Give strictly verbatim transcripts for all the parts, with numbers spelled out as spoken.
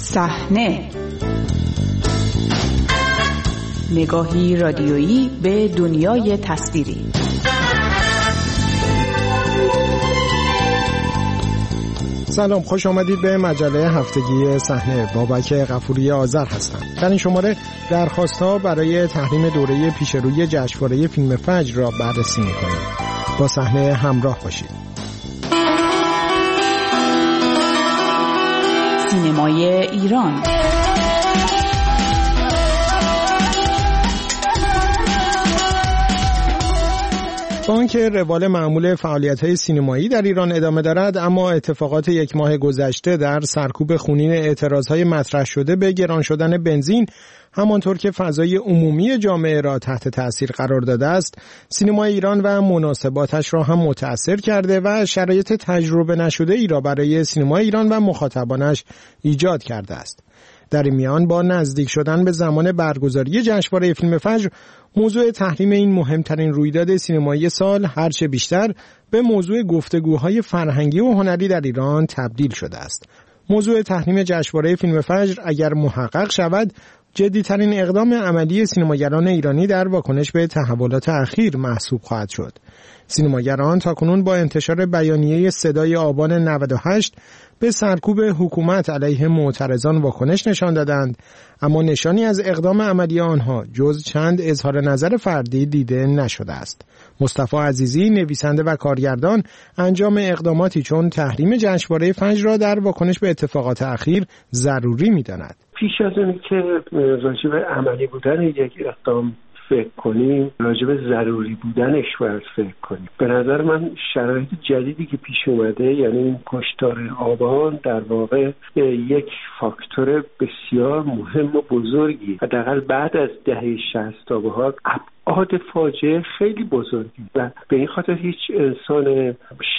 صحنه، نگاهی رادیویی به دنیای تصویری. سلام، خوش آمدید به مجله هفتگی صحنه. بابک غفوری آذر هستم. در این شماره درخواست‌ها برای تحریم دوره پیشروی جشنواره فیلم فجر را بررسی می‌کنیم. با صحنه همراه باشید. سینمای ایران. با آنکه روال معمول فعالیت‌های سینمایی در ایران ادامه دارد، اما اتفاقات یک ماه گذشته در سرکوب خونین اعتراضهای مطرح شده به گران شدن بنزین، همانطور که فضای عمومی جامعه را تحت تأثیر قرار داده است، سینمای ایران و مناسباتش را هم متأثر کرده و شرایط تجربه نشده ای را برای سینمای ایران و مخاطبانش ایجاد کرده است. در این میان با نزدیک شدن به زمان برگزاری جشنواره فیلم فجر، موضوع تحریم این مهمترین رویداد سینمایی سال هرچه بیشتر به موضوع گفتگوهای فرهنگی و هنری در ایران تبدیل شده است. موضوع تحریم جشنواره فیلم فجر اگر محقق شود، جدی‌ترین اقدام عملی سینماگران ایرانی در واکنش به تحولات اخیر محسوب خواهد شد. سینماگران تاکنون با انتشار بیانیه صدای آبان نود و هشت به سرکوب حکومت علیه معترضان واکنش نشان دادند، اما نشانی از اقدام عملی آنها جز چند اظهار نظر فردی دیده نشده است. مصطفی عزیزی، نویسنده و کارگردان، انجام اقداماتی چون تحریم جشنواره فجر را در واکنش به اتفاقات اخیر ضروری می‌داند. پیش از اینکه که راجع به عملی بودن یک اقدام فکر کنیم، راجع به ضروری بودنش باید فکر کنیم. به نظر من شرایط جدیدی که پیش اومده، یعنی این کشتار آبان، در واقع یک فاکتور بسیار مهم و بزرگی، حداقل بعد از دهه شصت تا به حال ابعاد فاجعه خیلی بزرگی و به این خاطر هیچ انسان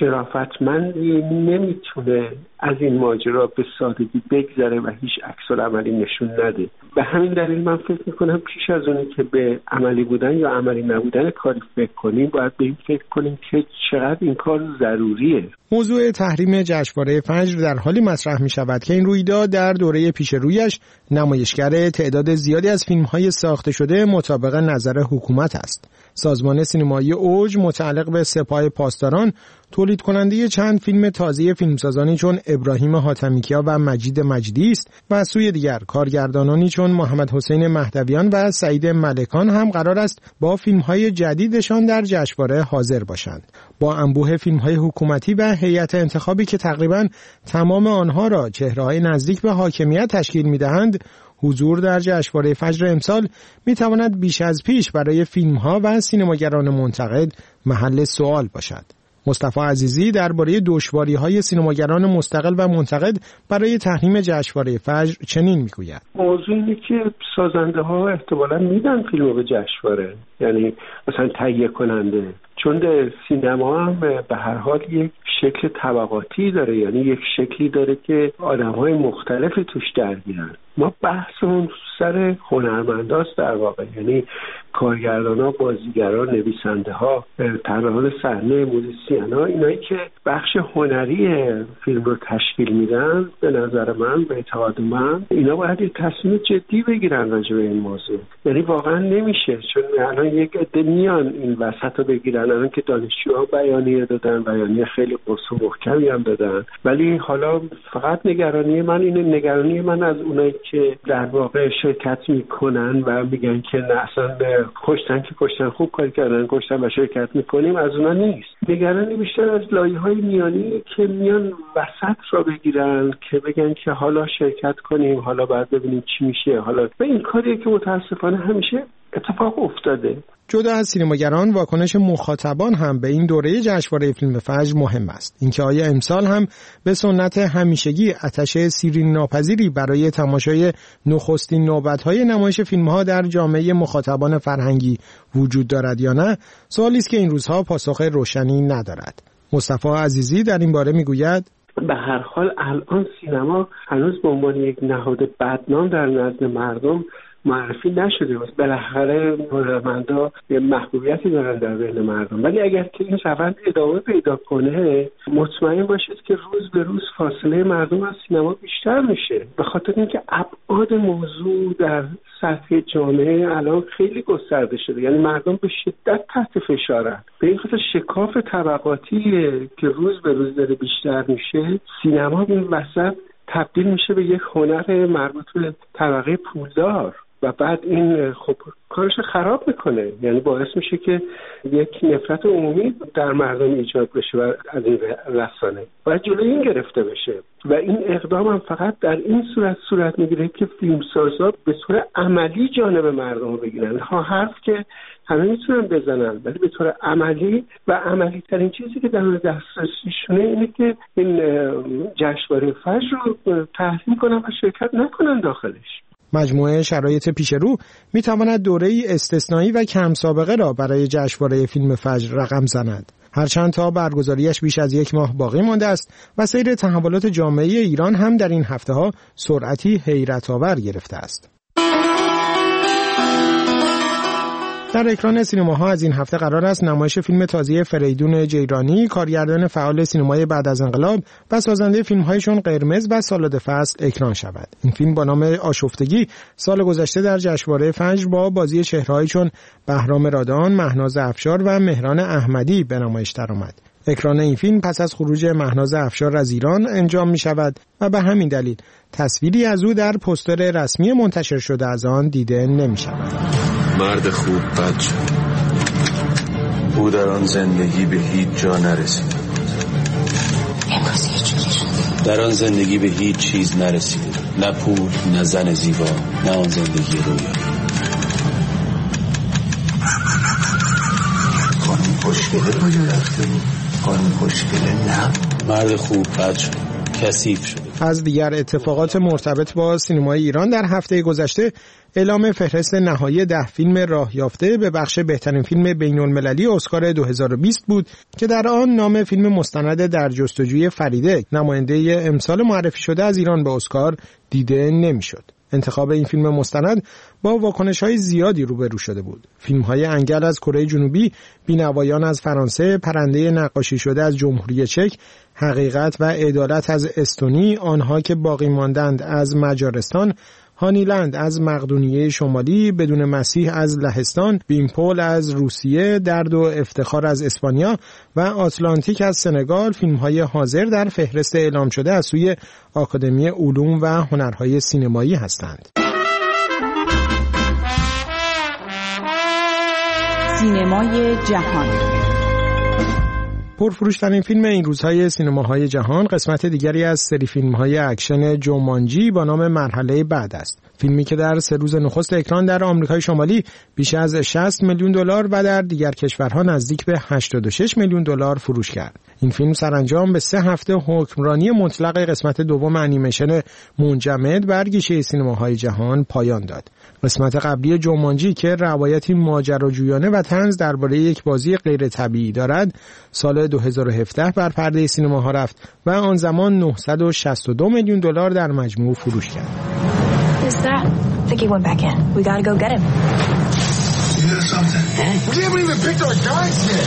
شرافتمندی نمیتونه از این ماجرا به سادگی بگذره و هیچ عکس‌العملی نشون نده. به همین دلیل من فکر میکنم پیش از اونی که به عملی بودن یا عملی نبودن کاری فکر کنیم، باید به این فکر کنیم که چقدر این کار ضروریه. موضوع تحریم جشنواره فجر در حالی مطرح می شود که این رویداد در دوره پیش رویش نمایشگر تعداد زیادی از فیلم‌های ساخته شده مطابق نظر حکومت است. سازمان سینمایی اوج متعلق به سپاه پاسداران تولید کننده چند فیلم تازه فیلمسازانی چون ابراهیم حاتمیکیا و مجید مجدی است و از سوی دیگر کارگردانانی چون محمد حسین مهدویان و سعید ملکان هم قرار است با فیلم‌های جدیدشان در جشنواره حاضر باشند. با انبوه فیلم‌های حکومتی و هیئت انتخابی که تقریباً تمام آنها را چهره‌های نزدیک به حاکمیت تشکیل می‌دهند، حضور در جشنواره فجر امسال می‌تواند بیش از پیش برای فیلم‌ها و سینماگران منتقد محل سوال باشد. مصطفی عزیزی درباره دشواری‌های سینماگران مستقل و منتقد برای تحریم جشنواره فجر چنین می‌گوید: موضوع اینه که سازنده‌ها احتمالاً میدن فیلمو به جشنواره، یعنی مثلا تهیه کننده، چون در سینما هم به هر حال یک شکل طبقاتی داره، یعنی یک شکلی داره که آدم‌های مختلفی توش درگیرن. ما بحثمون سر هنرمنداست در واقع، یعنی کارگردان‌ها، بازیگران، نویسنده‌ها، طراحان صحنه، موزیسین‌ها، اینایی که بخش هنری فیلم رو تشکیل میدن، به نظر من، به اعتقاد من، اینا باید یک تصمیم جدی بگیرن راجع به این موضوع. یعنی واقعا نمیشه، چون الان یک عده میان این وسط رو بگیرن، الان که دانشجوها بیانیه دادن، بیانیه خیلی قصه و محکمی هم دادن، ولی حالا فقط نگرانی من اینه، نگرانی من از اونایی که در واقع شرکت میکنن و میگن که نه اصلا کشتن که کشتن، خوب کار کردن، کشتن و شرکت میکنیم، از اونا نیست. نگرانی بیشتر از لایه‌های میانی که میان وسط را بگیرن که بگن که حالا شرکت کنیم، حالا بعد ببینیم چی میشه، حالا و این کاریه که متاسفانه همیشه اتفاق افتاده. جدا از سینماگران، واکنش مخاطبان هم به این دوره جشنواره فیلم فجر مهم است. اینکه آیا امسال هم به سنت همیشگی آتش سیرین ناپذیری برای تماشای نخستین نوبت‌های نمایش فیلم‌ها در جامعه مخاطبان فرهنگی وجود دارد یا نه، سوالی است که این روزها پاسخ روشنی ندارد. مصطفی عزیزی در این باره میگوید: به هر حال الان سینما هنوز به عنوان یک نهاد بدنام در نزد مردم معرفی نشده بود. بالاخره هنرمندا یه محبوبیتی دارن در بین مردم، ولی اگر که این روند ادامه پیدا کنه مطمئن باشید که روز به روز فاصله مردم از سینما بیشتر میشه، به خاطر اینکه ابعاد موضوع در سطح جامعه الان خیلی گسترده شده. یعنی مردم به شدت تحت فشارن. به این خاطر شکاف طبقاتی که روز به روز داره بیشتر میشه، سینما این وسط تبدیل میشه به یک هنر مربوط به طبقه پولدار و بعد این خب کارش خراب میکنه. یعنی باعث میشه که یک نفرت عمومی در مردم ایجاد بشه و از این رسانه باید جلوی این گرفته بشه و این اقدام هم فقط در این صورت صورت میگیره که فیلمسازا به طور عملی جانب مردم بگیرن. ها حرف که همه میتونن بزنن، ولی به طور عملی و عملی ترین چیزی که در دسترسیشونه اینه که این جشنواره فجر رو تحریم کنن و شرکت نکنن داخلش. مجموعه شرایط پیش رو می تواند دوره‌ای استثنایی و کم سابقه را برای جشنواره فیلم فجر رقم زند. هرچند تا برگزاریش بیش از یک ماه باقی مانده است و سیر تحولات جامعه ایران هم در این هفته‌ها سرعتی حیرت‌آور گرفته است. در اکران سینماها از این هفته قرار است نمایش فیلم تازه فریدون جیرانی، کارگردان فعال سینمای بعد از انقلاب و سازنده فیلم‌هایشون قرمز و سالاد فصل اکران شود. این فیلم با نام آشفتگی سال گذشته در جشنواره فجر با بازی چهره‌هایی چون بهرام رادان، مهناز افشار و مهران احمدی به نمایش درآمد. اکران این فیلم پس از خروج مهناز افشار از ایران انجام می شود و به همین دلیل تصویری از او در پوستر رسمی منتشر شده از آن دیده نمی شود. مرد خوب بد شد. او در آن زندگی به هیچ جا نرسید. امروز هیچ جوری شد. در آن زندگی به هیچ چیز نرسید. نه پول، نه زن زیبا، نه آن زندگی رویا. خانم خوشگله کجا رفته بود؟ خانم خوشگله نه. مرد خوب بد شد. کثیف شد. از دیگر اتفاقات مرتبط با سینمای ایران در هفته گذشته اعلام فهرست نهایی ده فیلم راه یافته به بخش بهترین فیلم بین‌المللی اسکار دو هزار و بیست بود که در آن نام فیلم مستند در جستجوی فریده، نماینده امسال معرفی شده از ایران به اسکار، دیده نمی‌شد. انتخاب این فیلم مستند با واکنش‌های زیادی روبرو شده بود. فیلم‌های انگل از کره جنوبی، بینوایان از فرانسه، پرنده نقاشی شده از جمهوری چک، حقیقت و عدالت از استونی، آنها که باقی ماندند از مجارستان، هانیلند از مقدونیه شمالی، بدون مسیح از لهستان، بیمپول از روسیه، درد و افتخار از اسپانیا و آتلانتیک از سنگال فیلم‌های حاضر در فهرست اعلام شده از سوی آکادمی علوم و هنرهای سینمایی هستند. سینمای جهان. پرفروش‌ترین فیلم این روزهای سینماهای جهان قسمت دیگری از سری فیلم‌های اکشن جومانجی با نام مرحله بعد است. فیلمی که در سه روز نخست اکران در آمریکای شمالی بیش از شصت میلیون دلار و در دیگر کشورها نزدیک به هشتاد و شش میلیون دلار فروش کرد. این فیلم سرانجام به سه هفته حکمرانی مطلق قسمت دوم انیمیشن منجمد بر گیشه سینماهای جهان پایان داد. قسمت قبلی جومانجی که روایتی ماجراجویانه و طنز درباره یک بازی غیر طبیعی دارد، سال دو هزار و هفده بر پرده سینماها رفت و آن زمان نهصد و شصت و دو میلیون دلار در مجموع فروش کرد. Who's that? I think he went back in. We gotta go get him. You hear something? We haven't even picked our guys yet.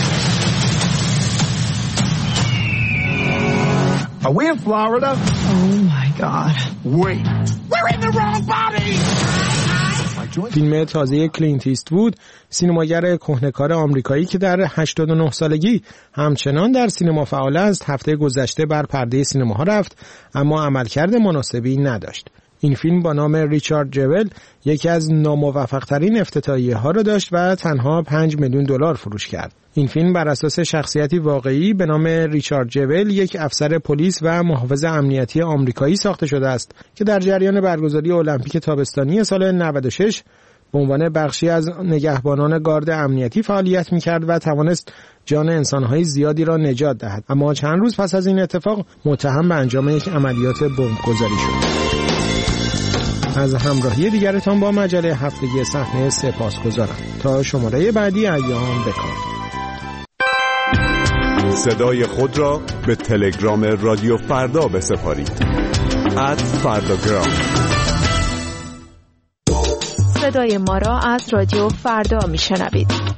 Are we in Florida? Oh my God. Wait. We're in the wrong body! فیلم تازه کلینت ایستوود، سینماگر کهنه‌کار آمریکایی که در هشتاد و نه سالگی همچنان در سینما فعال است، هفته گذشته بر پرده سینماها رفت اما عملکرد مناسبی نداشت. این فیلم با نام ریچارد جول یکی از ناموفق‌ترین افتتاحیه‌ها را داشت و تنها پنج میلیون دلار فروش کرد. این فیلم بر اساس شخصیتی واقعی به نام ریچارد جول، یک افسر پلیس و محافظ امنیتی آمریکایی ساخته شده است که در جریان برگزاری المپیک تابستانی سال نود و شش به عنوان بخشی از نگهبانان گارد امنیتی فعالیت می‌کرد و توانست جان انسان‌های زیادی را نجات دهد. اما چند روز پس از این اتفاق متهم به انجام یک عملیات بمبگذاری شد. از همراهی دیگرتان با مجله هفتگی صحنه سپاسگزارم. تا شماره بعدی ایام بکار. صدای خود را به تلگرام رادیو فردا بسپارید. ات فرداگرام. صدای ما را از رادیو فردا میشنوید.